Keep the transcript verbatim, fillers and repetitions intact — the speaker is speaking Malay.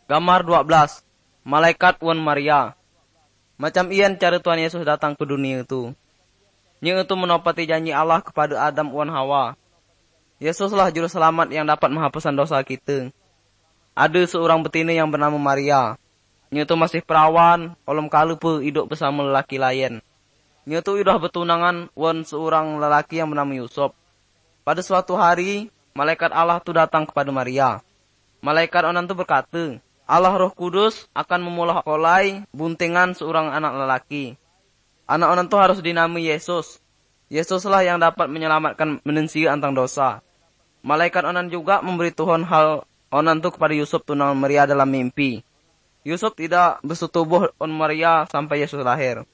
Gambar dua belas. Malaikat wan Maria. Macam ian cara Tuhan Yesus datang ke dunia itu. Nya itu menopati janji Allah kepada Adam wan Hawa. Yesuslah juru selamat yang dapat menghapuskan dosa kita. Ada seorang betina yang bernama Maria. Nya itu masih perawan, olom kalu pun hidup bersama lelaki lain. Nya itu sudah bertunangan wan seorang lelaki yang bernama Yusuf. Pada suatu hari, malaikat Allah itu datang kepada Maria. Malaikat onan itu berkata, Allah Roh Kudus akan memolak-olai buntingan seorang anak lelaki. Anak onan itu harus dinamai Yesus. Yesuslah yang dapat menyelamatkan manusia antang dosa. Malaikat onan juga memberi Tuhan hal onan itu kepada Yusuf tunangan Maria dalam mimpi. Yusuf tidak bersetubuh on Maria sampai Yesus lahir.